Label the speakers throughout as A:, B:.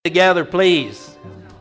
A: Together, please.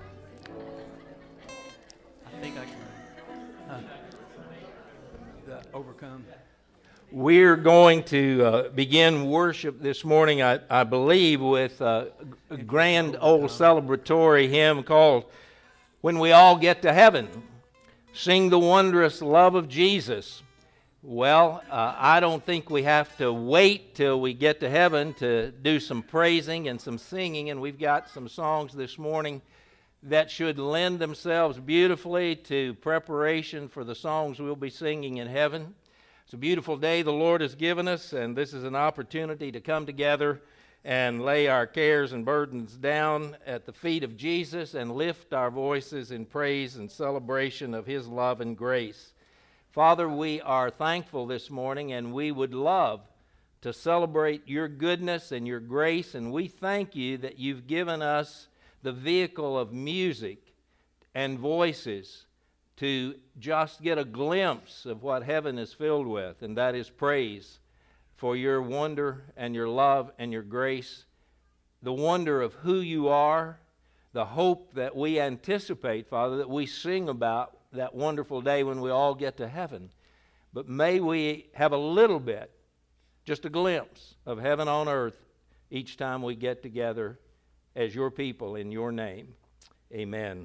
B: I think I can overcome.
A: We're going to begin worship this morning, I believe, with a grand old celebratory hymn called When We All Get to Heaven. Sing the wondrous love of Jesus. Well, I don't think we have to wait till we get to heaven to do some praising and some singing, and we've got some songs this morning that should lend themselves beautifully to preparation for the songs we'll be singing in heaven. It's a beautiful day the Lord has given us, and this is an opportunity to come together and lay our cares and burdens down at the feet of Jesus and lift our voices in praise and celebration of His love and grace. Father, we are thankful this morning, and we would love to celebrate your goodness and your grace, and we thank you that you've given us the vehicle of music and voices to just get a glimpse of what heaven is filled with, and that is praise for your wonder and your love and your grace, the wonder of who you are, the hope that we anticipate, Father, that we sing about that wonderful day when we all get to heaven. But may we have a little bit, just a glimpse of heaven on earth each time we get together as your people in your name. Amen.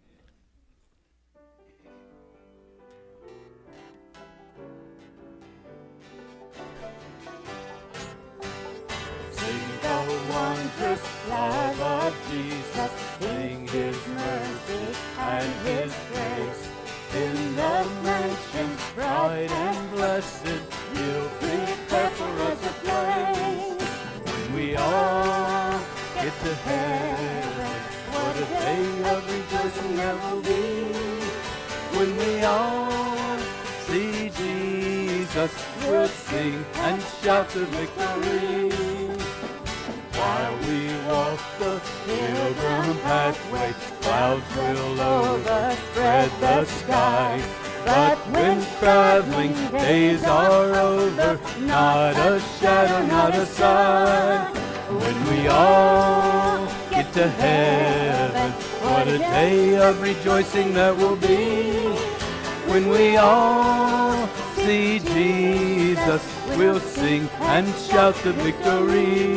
C: Sing the wondrous love of Jesus, sing His mercy and His grace. In the mansions bright and blessed, He'll prepare for us a place. When we all get to heaven, what a day of rejoicing there will be. When we all see Jesus, we'll sing and shout the victory. While we walk the pilgrim pathway, clouds will overspread the sky. But when traveling days are over, not a shadow, not a sign. When we all get to heaven, what a day of rejoicing that will be. When we all see Jesus, we'll sing and shout the victory.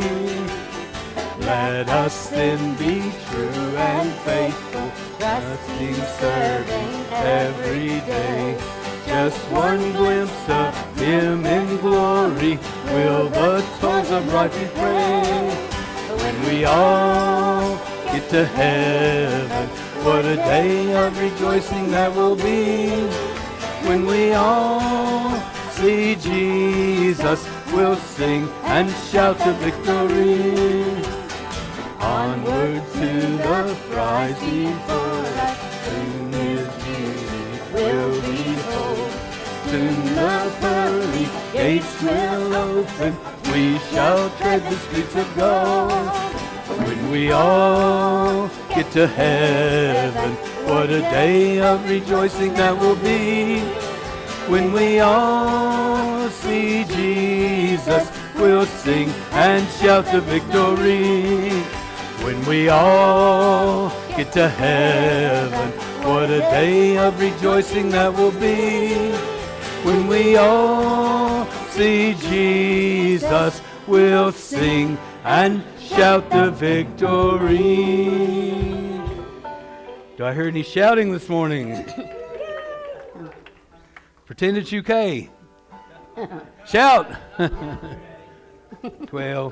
C: Let us then be true and faithful, trusting, serving every day. Just one glimpse of Him in glory, will the tones of righteous praise. When we all get to heaven, what a day of rejoicing that will be. When we all see Jesus, we'll sing and shout the victory. Onward to the prize before us, soon His beauty will behold. Soon the pearly gates will open, we shall tread the streets of gold. When we all get to heaven, what a day of rejoicing that will be. When we all see Jesus, we'll sing and shout the victory. When we all get to heaven, what a day of rejoicing that will be. When we all see Jesus, we'll sing and shout the victory. Do I hear any shouting this morning? Pretend it's UK. Shout. 12.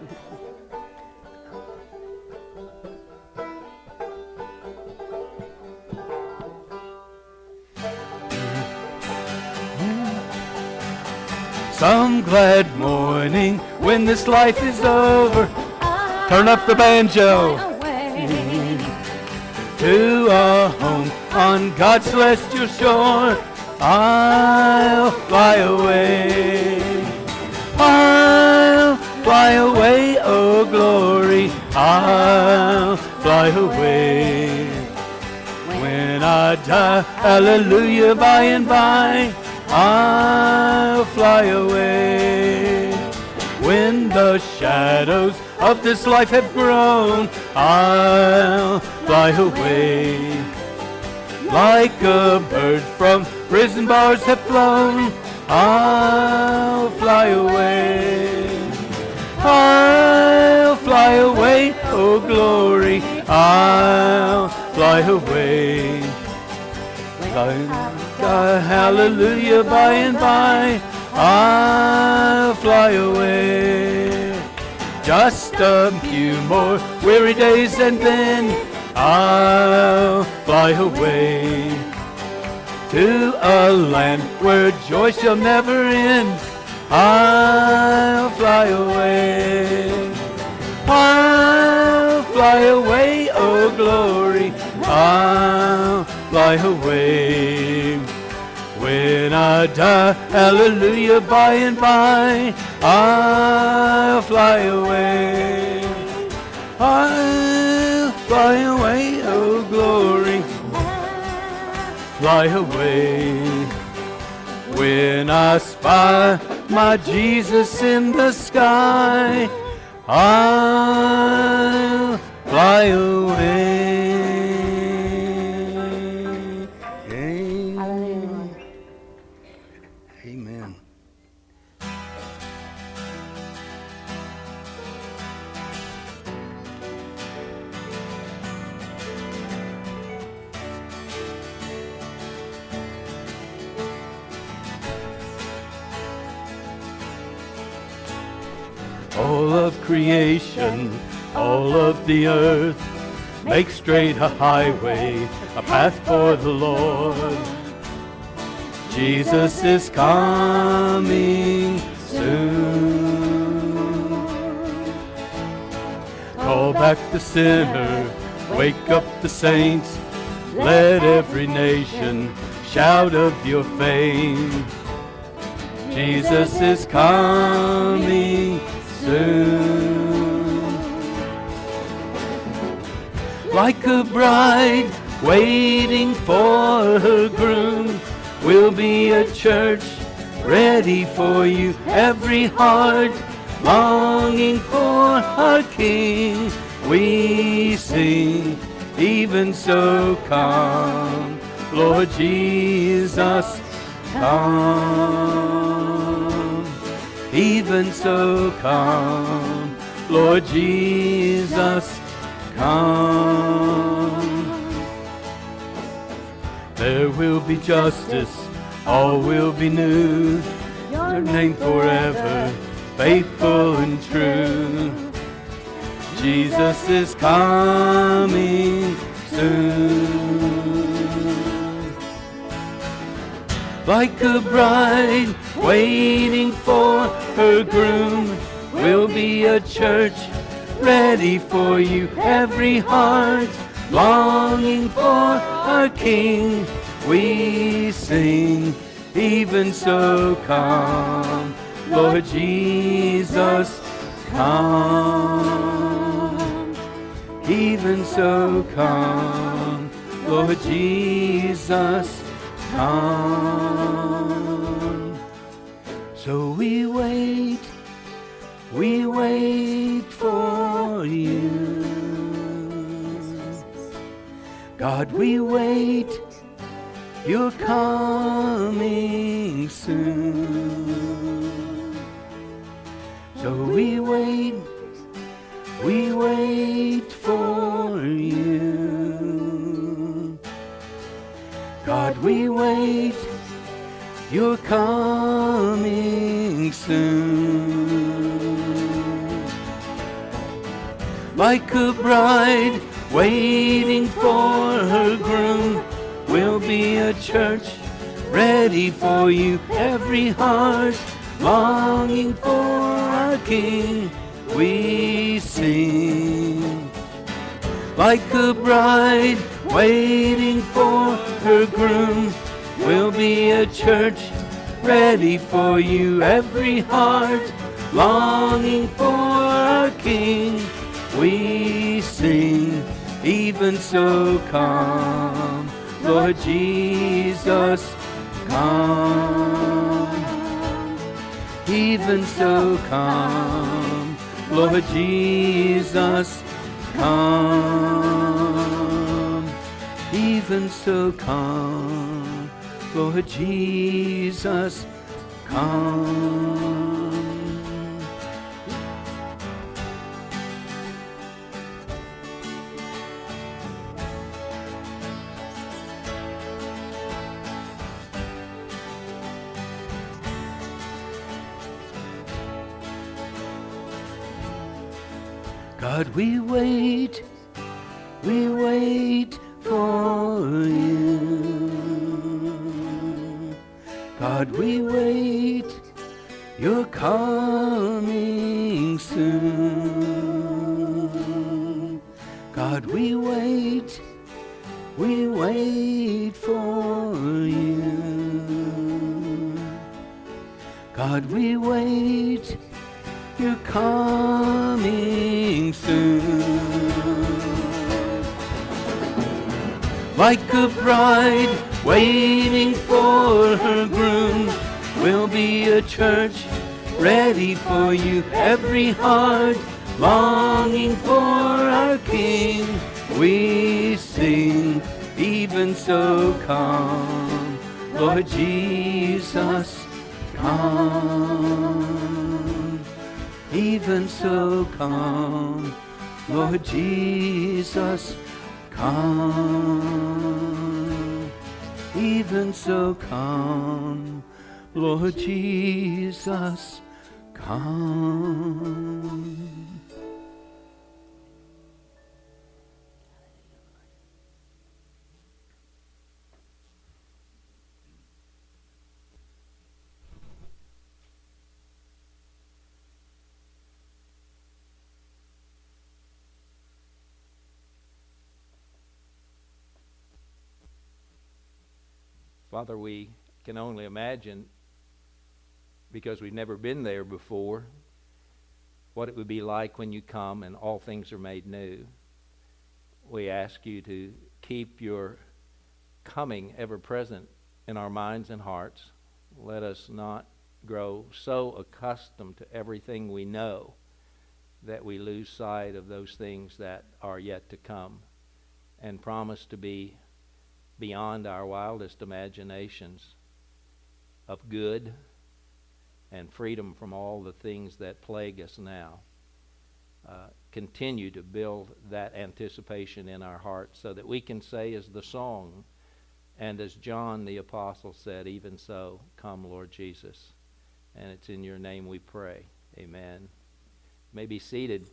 C: Some glad morning when this life is over, turn up the banjo to a home on God's celestial shore. I'll fly away, I'll fly away, oh glory, I'll fly away. When I die, hallelujah, by and by, I'll fly away. When the shadows of this life have grown, I'll fly away. Like a bird from prison bars have flown, I'll fly away. I'll fly away, oh glory, I'll fly away. Hallelujah, by and by, I'll fly away. Just a few more weary days and then I'll fly away to a land where joy shall never end. I'll fly away. I'll fly away, oh glory, I'll fly away. When I die, hallelujah, by and by, I'll fly away. I'll fly away, oh glory, fly away. When I spy my Jesus in the sky, I'll fly away. Amen. All of creation, all of the earth, make straight a highway, a path for the Lord. Jesus is coming soon. Call back the sinner, wake up the saints, let every nation shout of your fame. Jesus is coming soon. Like a bride waiting for her groom, we'll be a church ready for you. Every heart longing for our King, we sing, even so come, Lord Jesus, come. Even so come, Lord Jesus, come. There will be justice, all will be new, your name forever, faithful and true. Jesus is coming soon. Like a bride waiting for her groom, we'll be a church ready for you. Every heart longing for our King, we sing, even so come, Lord Jesus, come. Even so come, Lord Jesus, come. So we wait for you. God, we wait, you're coming soon. So we wait for you. God, we wait, you're coming soon. Like a bride waiting for her groom, we'll be a church ready for you. Every heart longing for our King, we sing. Like a bride waiting for her groom, we'll be a church ready for you. Every heart longing for our King, we sing. Even so come, Lord Jesus, come. Even so come, Lord Jesus, come. Even so, come. Lord Jesus, come. God, we wait for you. God, we wait, you're coming soon. God, we wait for you. God, we wait, you're coming soon. Like a bride waiting for her groom, will be a church ready for you. Every heart longing for our King, we sing, even so come, Lord Jesus, come. Even so come, Lord Jesus, come. Even so come, Lord Jesus, come.
A: Father, we can only imagine, because we've never been there before, what it would be like when you come and all things are made new. We ask you to keep your coming ever present in our minds and hearts. Let us not grow so accustomed to everything we know that we lose sight of those things that are yet to come, and promise to be beyond our wildest imaginations of good and freedom from all the things that plague us now. Continue to build that anticipation in our hearts so that we can say as the song and as John the Apostle said, even so, come Lord Jesus. And it's in your name we pray. Amen. You may be seated.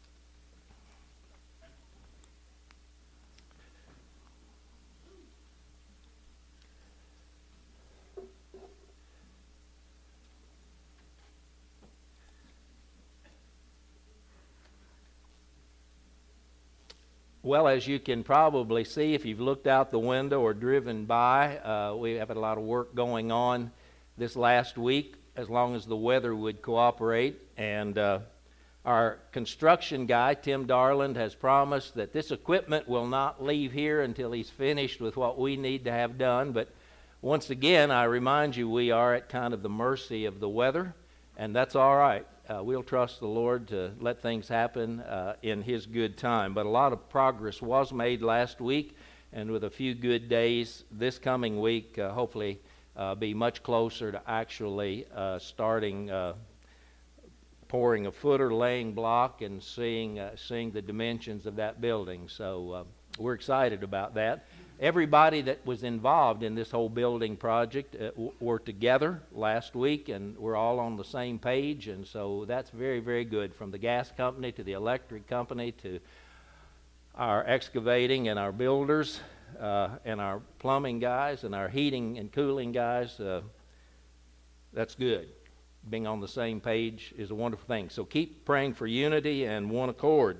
A: Well, as you can probably see if you've looked out the window or driven by, we have had a lot of work going on this last week, as long as the weather would cooperate. And our construction guy, Tim Darland, has promised that this equipment will not leave here until he's finished with what we need to have done. But once again, I remind you, we are at kind of the mercy of the weather, and that's all right. We'll trust the Lord to let things happen in His good time. But a lot of progress was made last week, and with a few good days this coming week, hopefully be much closer to actually starting pouring a footer, laying block, and seeing the dimensions of that building. So we're excited about that. Everybody that was involved in this whole building project were together last week, and we're all on the same page, and so that's very, very good, from the gas company to the electric company to our excavating and our builders and our plumbing guys and our heating and cooling guys. That's good. Being on the same page is a wonderful thing. So keep praying for unity and one accord.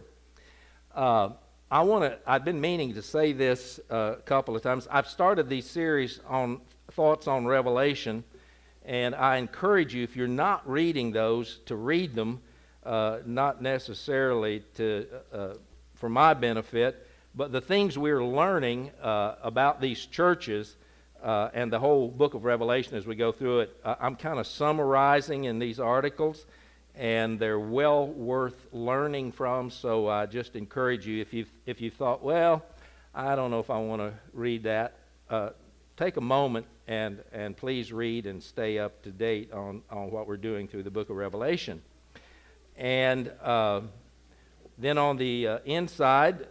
A: I've been meaning to say this a couple of times. I've started these series on thoughts on Revelation, and I encourage you, if you're not reading those, to read them, not necessarily for my benefit, but the things we're learning about these churches and the whole book of Revelation as we go through it, I'm kind of summarizing in these articles. and they're well worth learning from. So I just encourage you, if you thought, well, I don't know if I want to read that, take a moment and please read and stay up to date on what we're doing through the book of Revelation. And then on the inside,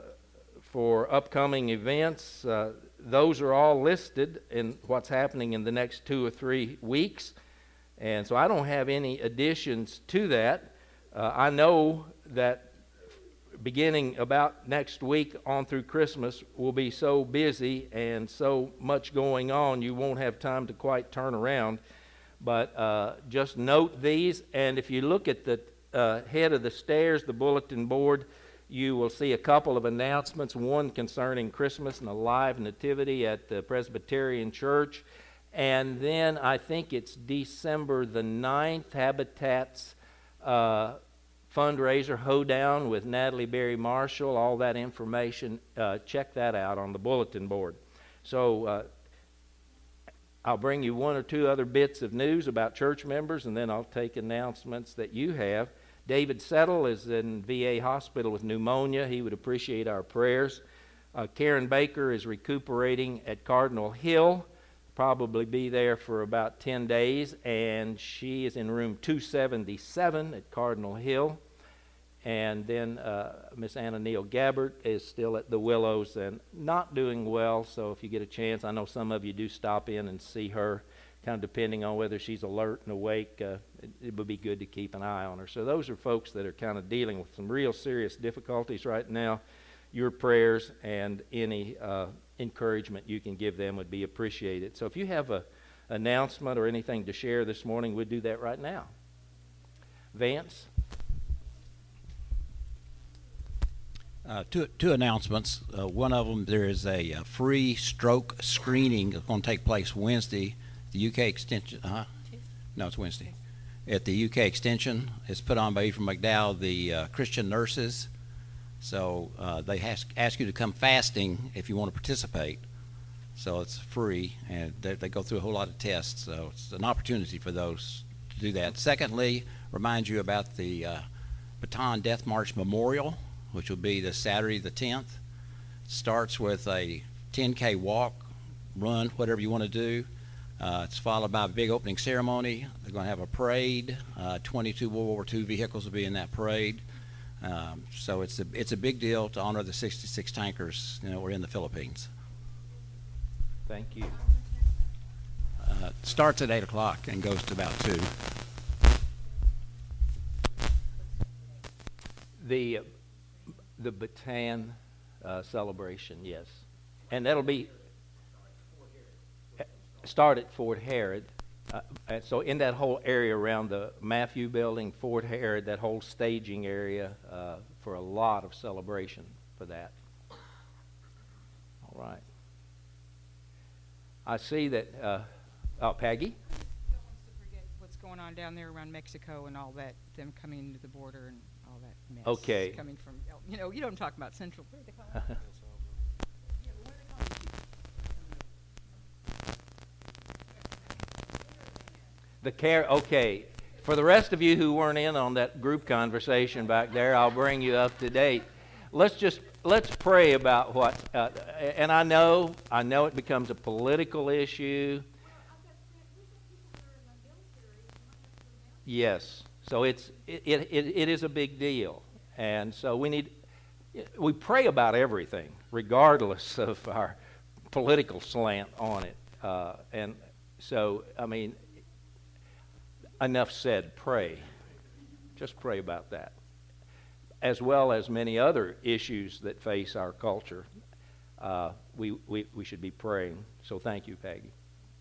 A: for upcoming events, those are all listed in what's happening in the next 2 or 3 weeks. And so I don't have any additions to that. I know that beginning about next week on through Christmas, we'll be so busy and so much going on, you won't have time to quite turn around. But just note these, and if you look at the head of the stairs, the bulletin board, you will see a couple of announcements, one concerning Christmas and a live nativity at the Presbyterian Church. And then I think it's December the 9th, Habitat's fundraiser, Hoedown with Natalie Berry Marshall. All that information, check that out on the bulletin board. So I'll bring you 1 or 2 other bits of news about church members, and then I'll take announcements that you have. David Settle is in VA hospital with pneumonia. He would appreciate our prayers. Karen Baker is recuperating at Cardinal Hill. Probably be there for about 10 days, and she is in room 277 at Cardinal Hill. And then Miss Anna Neal Gabbert is still at the Willows and not doing well, so if you get a chance, I know some of you do stop in and see her, kind of depending on whether she's alert and awake. It would be good to keep an eye on her. So those are folks that are kind of dealing with some real serious difficulties right now. Your prayers and any encouragement you can give them would be appreciated. So if you have an announcement or anything to share this morning, we'd do that right now. Vance?
D: Two announcements. One of them, there is a free stroke screening that's going to take place Wednesday. The UK Extension, no, it's Wednesday. At the UK Extension, it's put on by Ephraim McDowell, the Christian nurses. So they ask you to come fasting if you want to participate. So it's free, and they go through a whole lot of tests. So it's an opportunity for those to do that. Secondly, remind you about the Baton Death March Memorial, which will be the Saturday the 10th. Starts with a 10K walk, run, whatever you want to do. It's followed by a big opening ceremony. They're going to have a parade. 22 World War II vehicles will be in that parade. So it's a big deal to honor the 66 tankers we're in the Philippines.
A: Thank you.
D: Starts at 8 o'clock and goes to about 2.
A: The Bataan celebration, yes. And that'll be start at Fort Herod. And so in that whole area around the Matthew Building, Fort Herod, that whole staging area for a lot of celebration for that. All right. I see that, Peggy?
E: Don't want us to forget what's going on down there around Mexico and all that, them coming to the border and all that mess.
A: Okay.
E: Coming from, you don't talk about Central. What do they call it? Yeah, but what do they call it?
A: Okay. For the rest of you who weren't in on that group conversation back there, I'll bring you up to date. Let's pray about what, and I know it becomes a political issue. Yes, so it is a big deal, and so we pray about everything, regardless of our political slant on it, and so I mean, enough said. Pray, just pray about that, as well as many other issues that face our culture. We should be praying. So thank you, Peggy.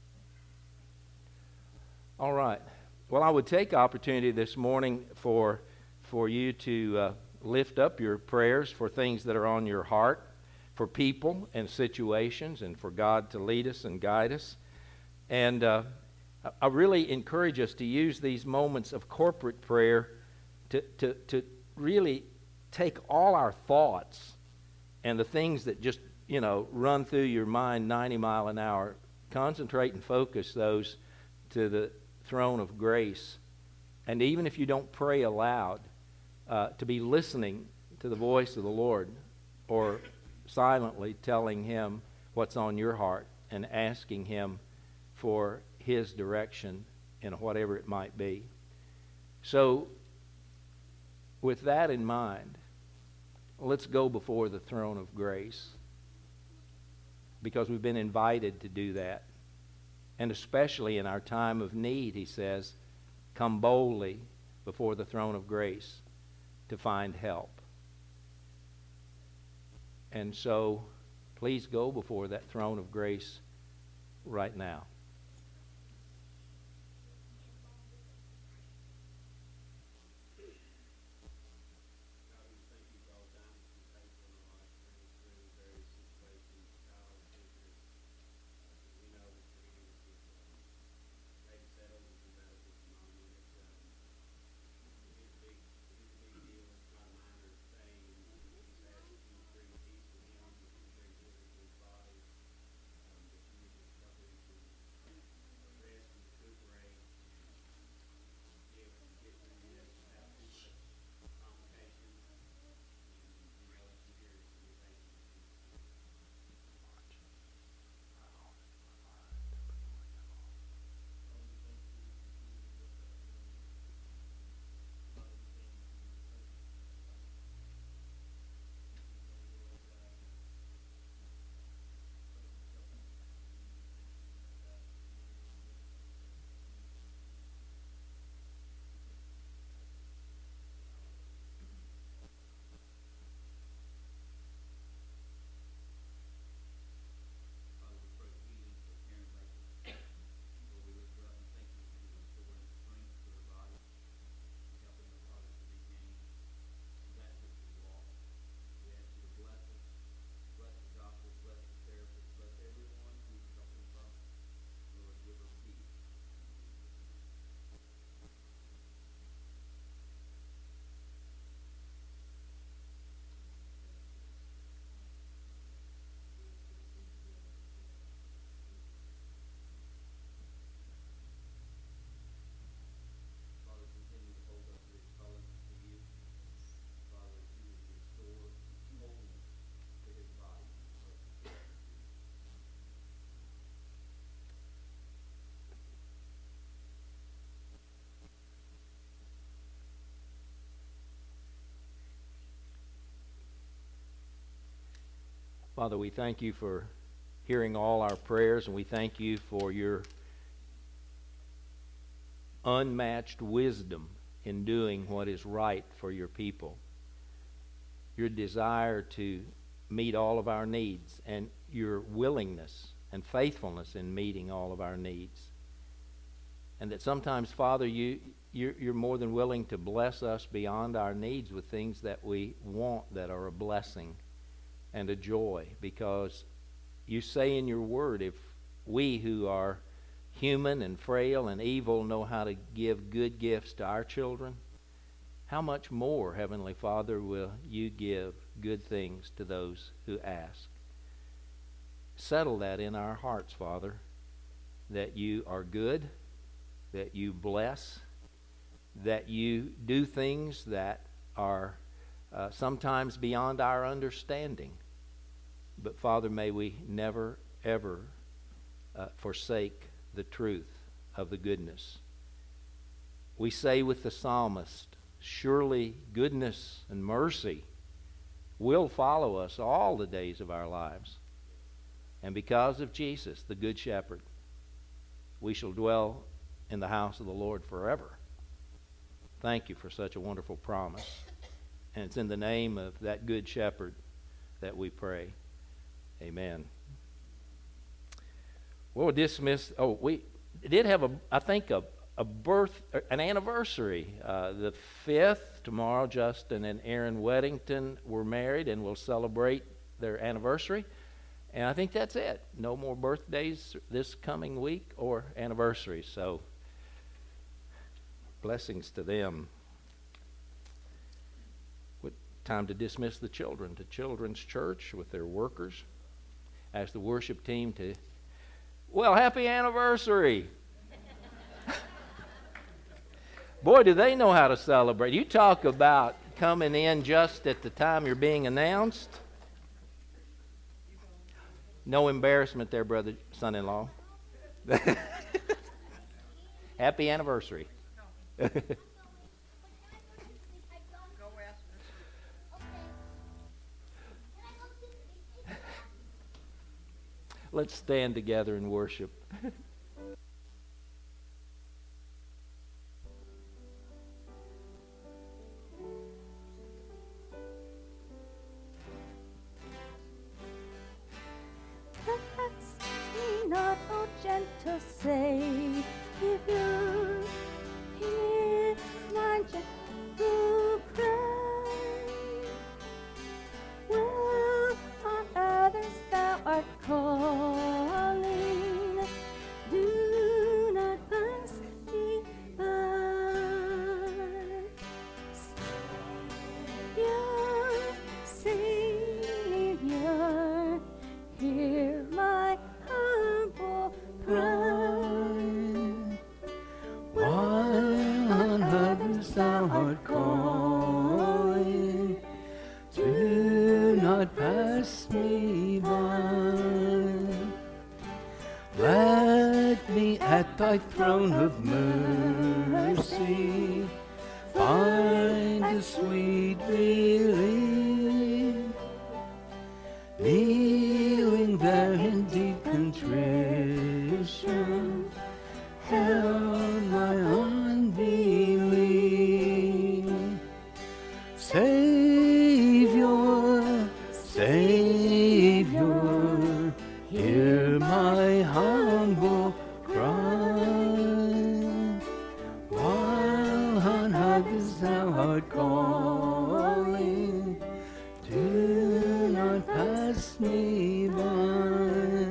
A: All right. Well, I would take opportunity this morning for you to lift up your prayers for things that are on your heart, for people and situations, and for God to lead us and guide us. And I really encourage us to use these moments of corporate prayer to really take all our thoughts and the things that just, run through your mind 90 miles an hour, concentrate and focus those to the throne of grace And even if you don't pray aloud, to be listening to the voice of the Lord, or silently telling Him what's on your heart and asking Him for His direction in whatever it might be. So, with that in mind, let's go before the throne of grace, because we've been invited to do that. And especially in our time of need, He says, come boldly before the throne of grace to find help. And so, please go before that throne of grace right now. Father, we thank You for hearing all our prayers, and we thank You for Your unmatched wisdom in doing what is right for Your people. Your desire to meet all of our needs, and Your willingness and faithfulness in meeting all of our needs. And that sometimes, Father, You're more than willing to bless us beyond our needs with things that we want that are a blessing and a joy, because You say in Your word, if we who are human and frail and evil know how to give good gifts to our children, how much more, Heavenly Father, will You give good things to those who ask? Settle that in our hearts, Father, that You are good, that You bless, that You do things that are sometimes beyond our understanding. But Father, may we never, ever forsake the truth of the goodness. We say with the psalmist, surely goodness and mercy will follow us all the days of our lives. And because of Jesus, the Good Shepherd, we shall dwell in the house of the Lord forever. Thank You for such a wonderful promise. And it's in the name of that Good Shepherd that we pray. Amen. We'll dismiss. We did have an anniversary. The 5th, tomorrow, Justin and Aaron Weddington were married, and we'll celebrate their anniversary. And I think that's it. No more birthdays this coming week or anniversaries. So, blessings to them. What time to dismiss the children to Children's Church with their workers. Ask the worship team to, well, happy anniversary. Boy, do they know how to celebrate. You talk about coming in just at the time you're being announced. No embarrassment there, brother, son-in-law. Happy anniversary. Let's stand together and worship.
C: Not, O gentle Savior, hear my gentle cry. Well, on others thou art calling, do not pass me by. Savior, hear my humble cry. While on others thou art calling, do not pass me by. Let me at thy throne of mercy find a sweet relief, kneeling there in deep contrition, held my unbelief. Savior, Savior, hear my humble cry. While on others thou art calling, do not pass me by.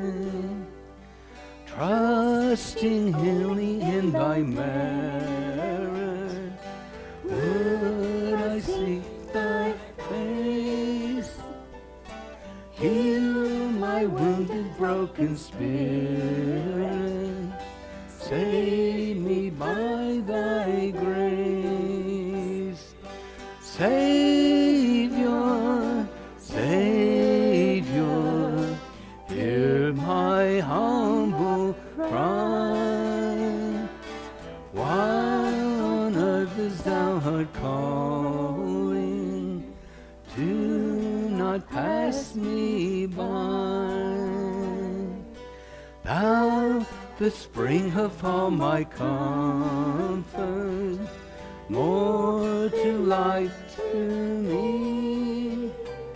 C: Trusting wholly in thy merit, would I seek thy face. Heal my wounded, broken spirit, save me by thy grace. Savior, Savior, hear my humble cry. While on others thou art calling, do not pass me by. Thou, the spring of all my comfort, more to life to me.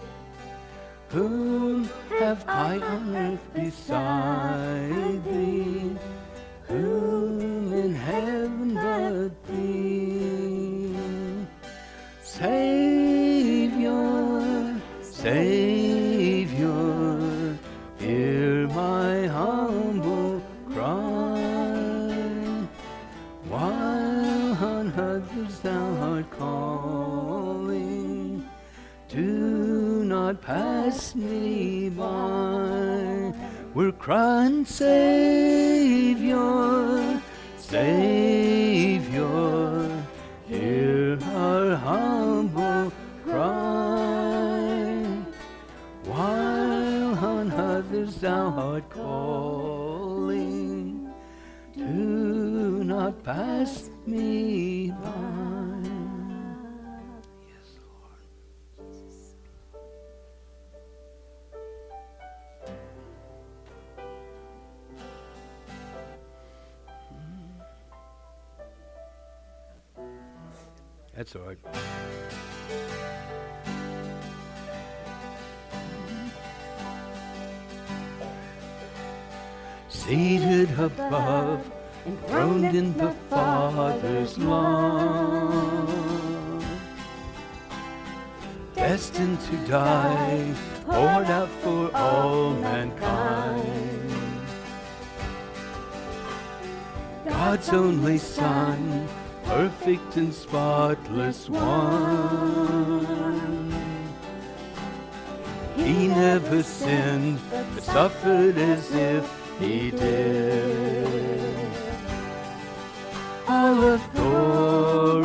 C: Whom have I on earth beside thee? Whom in heaven but thee? Savior, Savior, hear my humble cry. While on others thou art calling, do not pass me by. We're crying, Savior, Savior, hear our humble cry. While on others thou art calling, do not pass me by. Yes, Lord. That's all right. Seated above, enthroned in the Father's love, destined to die, poured out for all mankind. God's only Son, perfect and spotless one. He never sinned, but suffered as if He did. All authority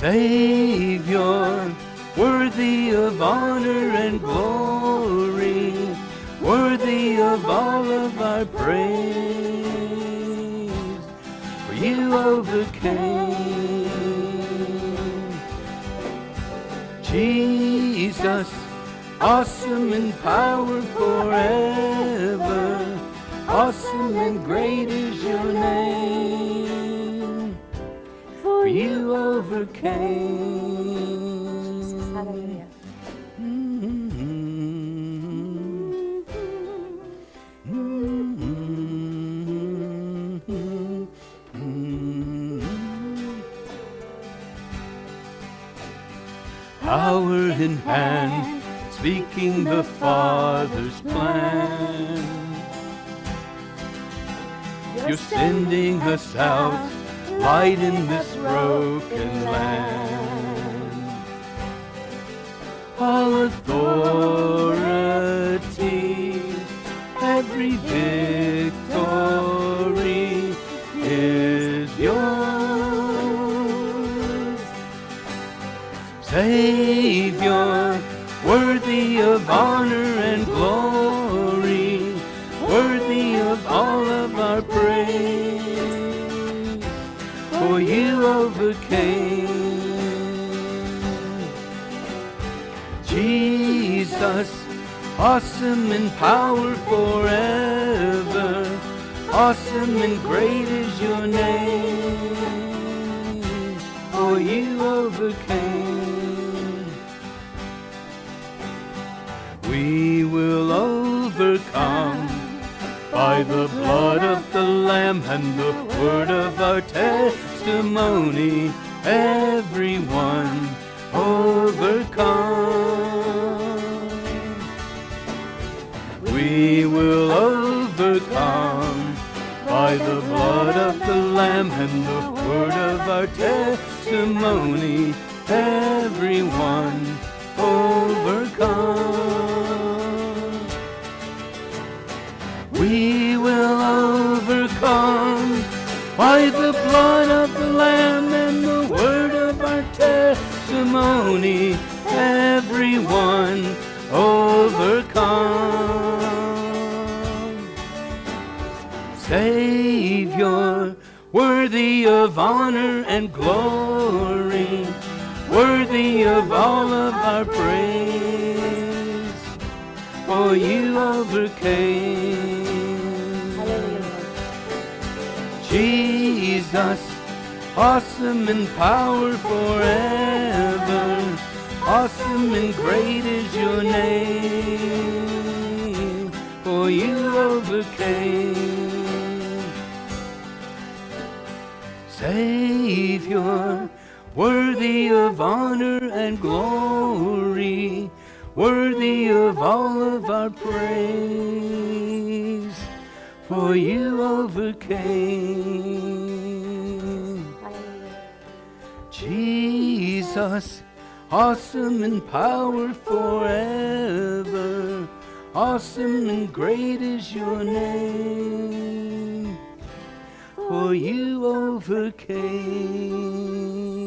C: Savior, worthy of honor and glory, worthy of all of our praise, for you overcame. Jesus, awesome in power forever, awesome and great is your name, for you overcame.
F: Hallelujah.
C: Power in hand, speaking the Father's plan. You're sending us out, light in this broken land. All authority, every victory is yours. Savior, worthy of honor and glory, worthy of all of our praise, for you overcame. Jesus, awesome in power forever, awesome and great is your name, for you overcame. We will overcome by the blood of the Lamb and the word of our testimony. Everyone overcome. We will overcome by the blood of the Lamb and the word of our testimony. Everyone overcome. We will overcome by the blood of the Lamb and the word of our testimony. Everyone overcome. Savior, worthy of honor and glory, worthy of all of our praise, for you overcame. Jesus, awesome in power forever, awesome and great is your name, for you overcame. Savior, worthy of honor and glory, worthy of all of our praise, for you overcame. Jesus, awesome in power forever, awesome and great is your name, for you overcame.